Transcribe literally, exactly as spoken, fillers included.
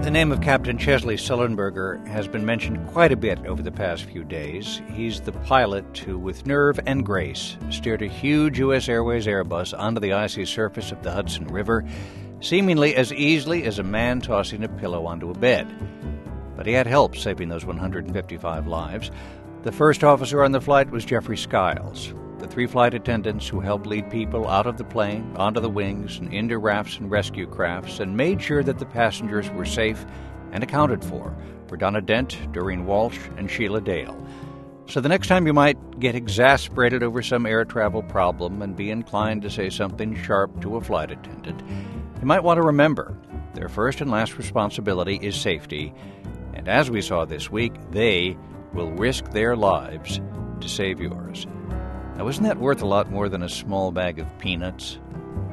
The name of Captain Chesley Sullenberger has been mentioned quite a bit over the past few days. He's the pilot who, with nerve and grace, steered a huge U S Airways Airbus onto the icy surface of the Hudson River, seemingly as easily as a man tossing a pillow onto a bed. But he had help saving those one hundred fifty-five lives. The first officer on the flight was Jeffrey Skiles. The three flight attendants who helped lead people out of the plane, onto the wings, and into rafts and rescue crafts, and made sure that the passengers were safe and accounted for, were Donna Dent, Doreen Walsh, and Sheila Dale. So the next time you might get exasperated over some air travel problem and be inclined to say something sharp to a flight attendant, you might want to remember their first and last responsibility is safety, and as we saw this week, they will risk their lives to save yours. Now, isn't that worth a lot more than a small bag of peanuts?